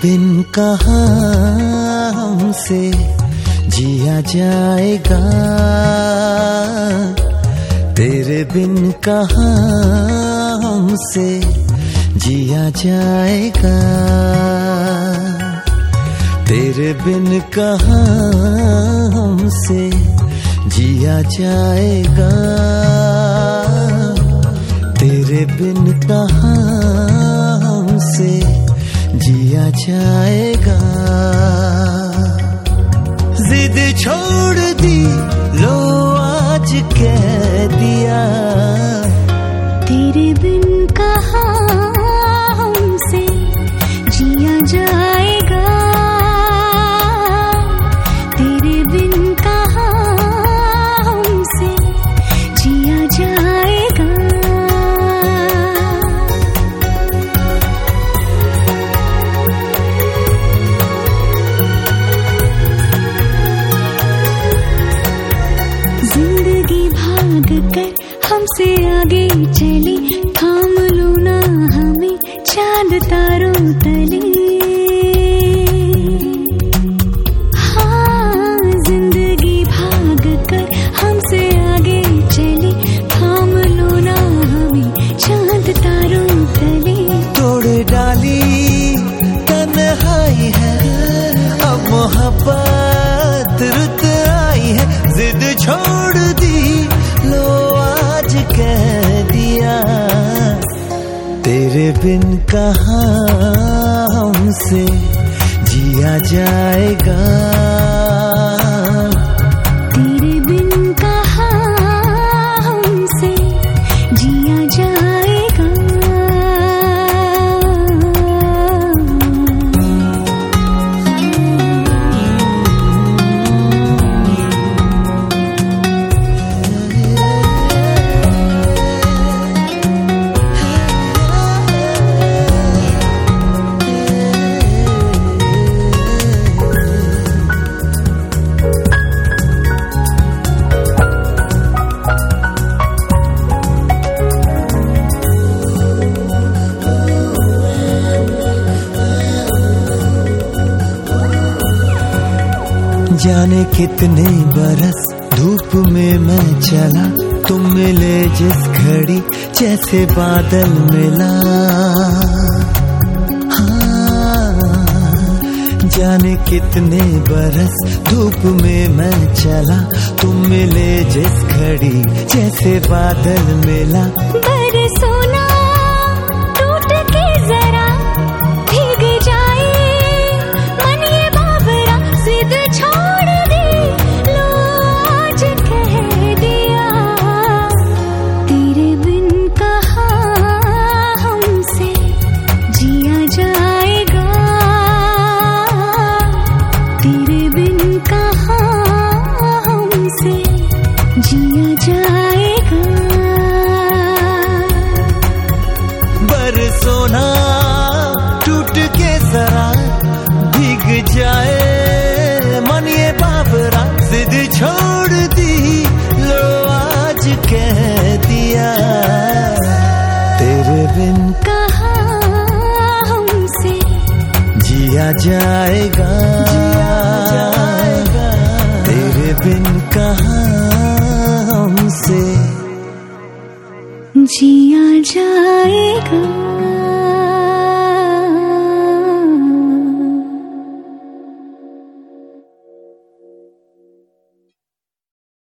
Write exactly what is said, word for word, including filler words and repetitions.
बिन कहाँ हमसे जिया जाएगा, तेरे बिन कहाँ हमसे जिया जाएगा, तेरे बिन कहाँ हमसे जिया जाएगा, तेरे बिन कहाँ हमसे जिया जाएगा। जिद छोड़ दी लो आज कह दिया, तेरे बिन कहाँ हमसे जिया जाएगा, तेरे बिन कहाँ हमसे जिया जाएगा। जिंदगी भाग कर हमसे आगे चली, थाम लो ना हमें चांद तारों तले। हाँ, जिंदगी भाग कर हमसे आगे चली, थाम लो ना हमें चांद तारों तले। तोड़ डाली तन्हाई है, अब मोहब्बत रुत आई है, जिद छोड़ दी लो आज कह दिया, तेरे बिन कहाँ हमसे जिया जाएगा, तेरे बिन कहाँ हमसे जिया जाएगा। जाने कितने बरस धूप में मैं चला, तुम मिले जिस घड़ी जैसे बादल मिला। हाँ, जाने कितने बरस धूप में मैं चला, तुम मिले जिस घड़ी जैसे बादल मिला। बरसों ना टूट के जरा भीग जाए मन ये बावरा, जिद छोड़ दी लो आज कह दिया, तेरे बिन कहाँ हमसे जिया जाएगा, तेरे बिन कहाँ हमसे जिया जाएगा। बरसों ना टूट के जरा भीग जाए मन ये बाबरा, जिद छोड़ दी लो आज कह दिया, तेरे बिन कहाँ हमसे जिया जाएगा, जिया जाएगा, तेरे बिन कहाँ हमसे जिया जाएगा।